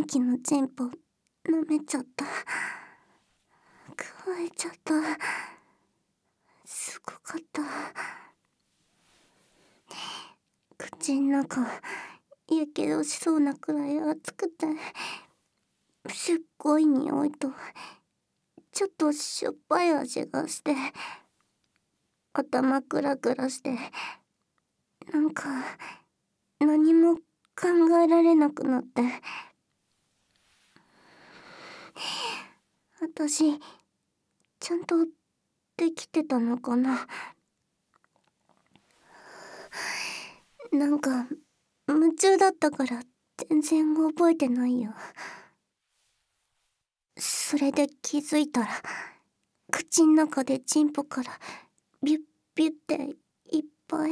貴のチンポ舐めちゃった。くわえちゃった。すごかった。口ん中やけどしそうなくらい熱くて、すっごい匂いとちょっとしょっぱい味がして、頭クラクラして、なんか何も考えられなくなって。私ちゃんとできてたのかな。なんか夢中だったから全然覚えてないよ。それで気づいたら口ん中でチンポからビュッビュッっていっぱい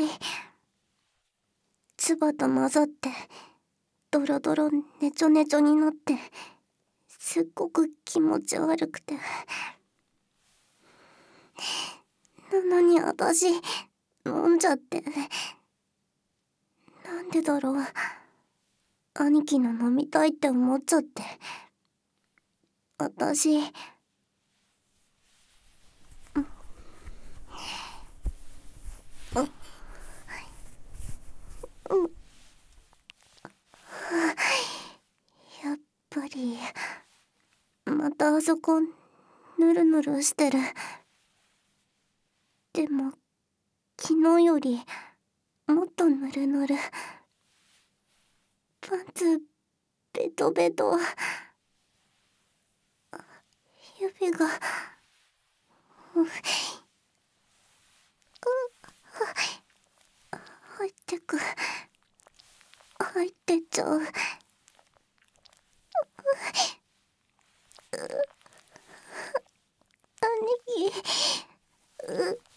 唾と混ざってドロドロネチョネチョになって、すっごく気持ち悪くて。なのに私飲んじゃって。なんでだろう、兄貴の飲みたいって思っちゃって。私やっぱりまたあそこヌルヌルしてる。でも昨日よりもっとヌルヌル。パンツベトベト。指が入ってく、入ってっちゃう。兄貴、